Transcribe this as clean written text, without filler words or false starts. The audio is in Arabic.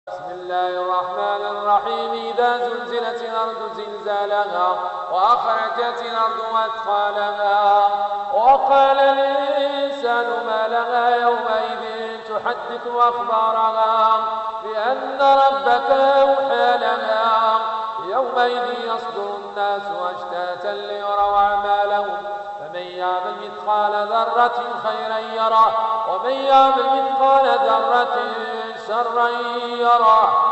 بسم الله الرحمن الرحيم. إذا زلزلت الأرض زلزالها وأخرجت الأرض أثقالها وقال الإنسان ما لها يومئذ تحدث أخبارها بأن ربك أوحى لها يومئذ يصدر الناس أشتاتا ليروا أعمالهم فمن يعمل مثقال ذرة خيرا يره ومن يعمل مثقال ذرة شرا يره.